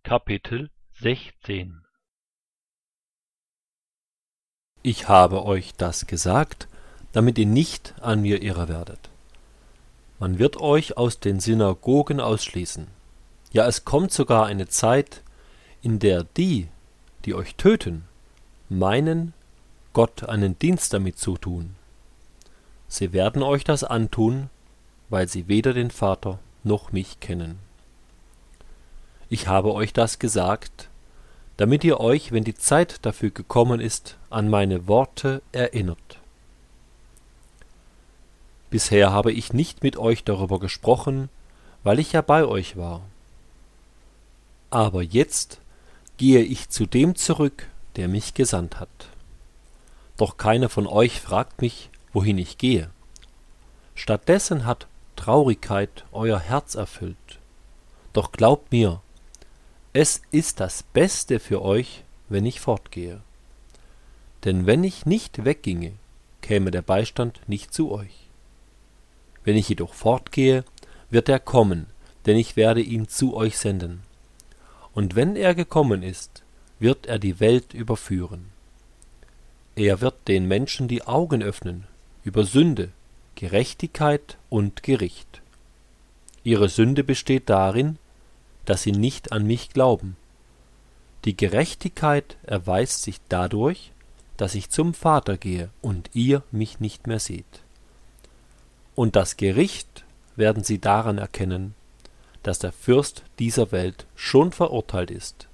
Kapitel 16. Ich habe euch das gesagt, damit ihr nicht an mir irre werdet. Man wird euch aus den Synagogen ausschließen. Ja, es kommt sogar eine Zeit, in der die euch töten, meinen, Gott einen Dienst damit zu tun. Sie werden euch das antun, weil sie weder den Vater noch mich kennen. Ich habe euch das gesagt, damit ihr euch, wenn die Zeit dafür gekommen ist, an meine Worte erinnert. Bisher habe ich nicht mit euch darüber gesprochen, weil ich ja bei euch war. Aber jetzt gehe ich zu dem zurück, der mich gesandt hat. Doch keiner von euch fragt mich, wohin ich gehe. Stattdessen hat Traurigkeit euer Herz erfüllt. Doch glaubt mir, es ist das Beste für euch, wenn ich fortgehe. Denn wenn ich nicht wegginge, käme der Beistand nicht zu euch. Wenn ich jedoch fortgehe, wird er kommen, denn ich werde ihn zu euch senden. Und wenn er gekommen ist, wird er die Welt überführen. Er wird den Menschen die Augen öffnen über Sünde, Gerechtigkeit und Gericht. Ihre Sünde besteht darin, dass sie nicht an mich glauben. Die Gerechtigkeit erweist sich dadurch, dass ich zum Vater gehe und ihr mich nicht mehr seht. Und das Gericht werden sie daran erkennen, dass der Fürst dieser Welt schon verurteilt ist.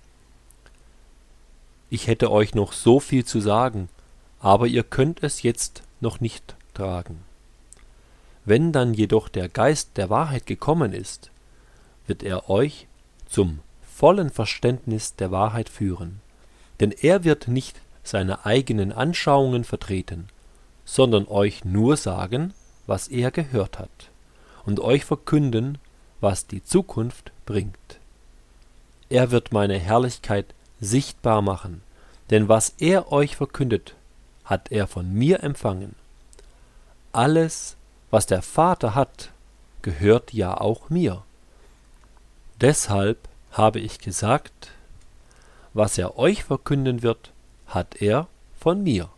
Ich hätte euch noch so viel zu sagen, aber ihr könnt es jetzt noch nicht tragen. Wenn dann jedoch der Geist der Wahrheit gekommen ist, wird er euch zum vollen Verständnis der Wahrheit führen. Denn er wird nicht seine eigenen Anschauungen vertreten, sondern euch nur sagen, was er gehört hat, und euch verkünden, was die Zukunft bringt. Er wird meine Herrlichkeit sichtbar machen, denn was er euch verkündet, hat er von mir empfangen. Alles, was der Vater hat, gehört ja auch mir. Deshalb habe ich gesagt, was er euch verkünden wird, hat er von mir.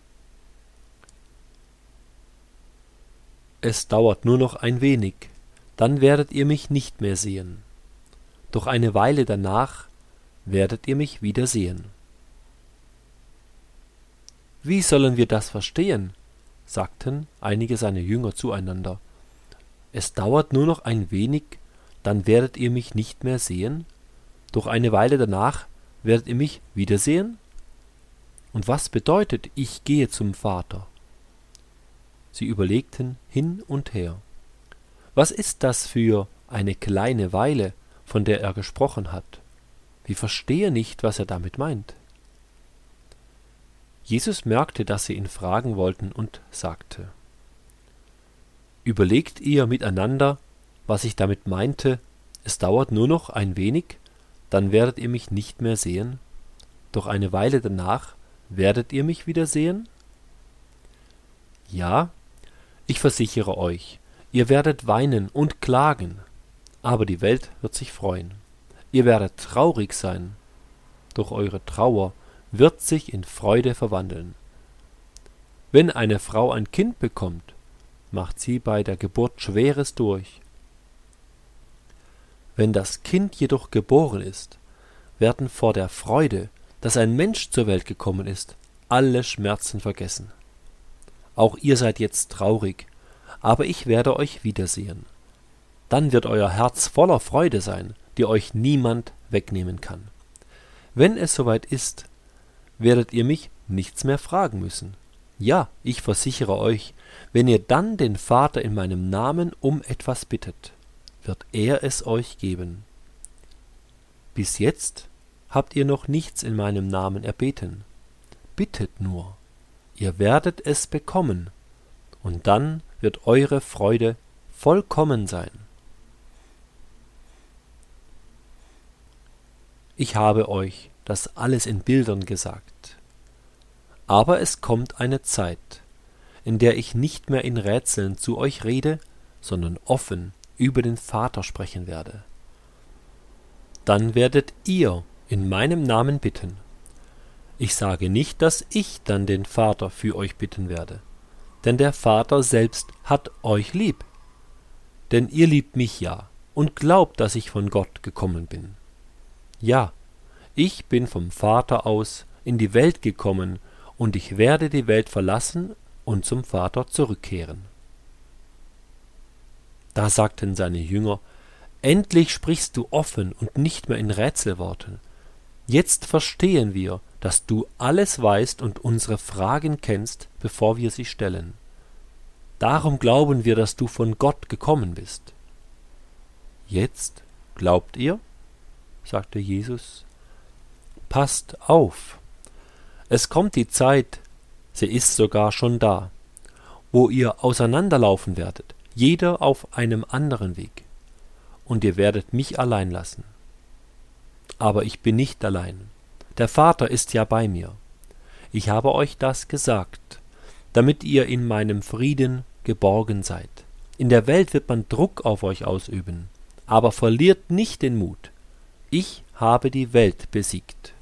Es dauert nur noch ein wenig, dann werdet ihr mich nicht mehr sehen. Doch eine Weile danach werdet ihr mich wieder sehen. Wie sollen wir das verstehen? Sagten einige seiner Jünger zueinander. Es dauert nur noch ein wenig, dann werdet ihr mich nicht mehr sehen, doch eine Weile danach werdet ihr mich wiedersehen? Und was bedeutet, ich gehe zum Vater? Sie überlegten hin und her. Was ist das für eine kleine Weile, von der er gesprochen hat? Wir verstehen nicht, was er damit meint. Jesus merkte, dass sie ihn fragen wollten und sagte: Überlegt ihr miteinander, was ich damit meinte, es dauert nur noch ein wenig, dann werdet ihr mich nicht mehr sehen, doch eine Weile danach werdet ihr mich wieder sehen? Ja, ich versichere euch, ihr werdet weinen und klagen, aber die Welt wird sich freuen. Ihr werdet traurig sein, doch eure Trauer wird sich in Freude verwandeln. Wenn eine Frau ein Kind bekommt, macht sie bei der Geburt Schweres durch. Wenn das Kind jedoch geboren ist, werden vor der Freude, dass ein Mensch zur Welt gekommen ist, alle Schmerzen vergessen. Auch ihr seid jetzt traurig, aber ich werde euch wiedersehen. Dann wird euer Herz voller Freude sein, die euch niemand wegnehmen kann. Wenn es soweit ist, werdet ihr mich nichts mehr fragen müssen. Ja, ich versichere euch, wenn ihr dann den Vater in meinem Namen um etwas bittet, wird er es euch geben. Bis jetzt habt ihr noch nichts in meinem Namen erbeten. Bittet nur, ihr werdet es bekommen, und dann wird eure Freude vollkommen sein. Ich habe euch das alles in Bildern gesagt. Aber es kommt eine Zeit, in der ich nicht mehr in Rätseln zu euch rede, sondern offen über den Vater sprechen werde. dann werdet ihr in meinem Namen bitten. Ich sage nicht, dass ich dann den Vater für euch bitten werde, denn der Vater selbst hat euch lieb. Denn ihr liebt mich ja und glaubt, dass ich von Gott gekommen bin. Ja, ich bin vom Vater aus in die Welt gekommen, und ich werde die Welt verlassen und zum Vater zurückkehren. Da sagten seine Jünger: Endlich sprichst du offen und nicht mehr in Rätselworten. Jetzt verstehen wir, dass du alles weißt und unsere Fragen kennst, bevor wir sie stellen. Darum glauben wir, dass du von Gott gekommen bist. Jetzt glaubt ihr? Sagte Jesus. Passt auf! Es kommt die Zeit, sie ist sogar schon da, wo ihr auseinanderlaufen werdet, jeder auf einem anderen Weg, und ihr werdet mich allein lassen. Aber ich bin nicht allein. Der Vater ist ja bei mir. Ich habe euch das gesagt, damit ihr in meinem Frieden geborgen seid. In der Welt wird man Druck auf euch ausüben, aber verliert nicht den Mut. Ich habe die Welt besiegt.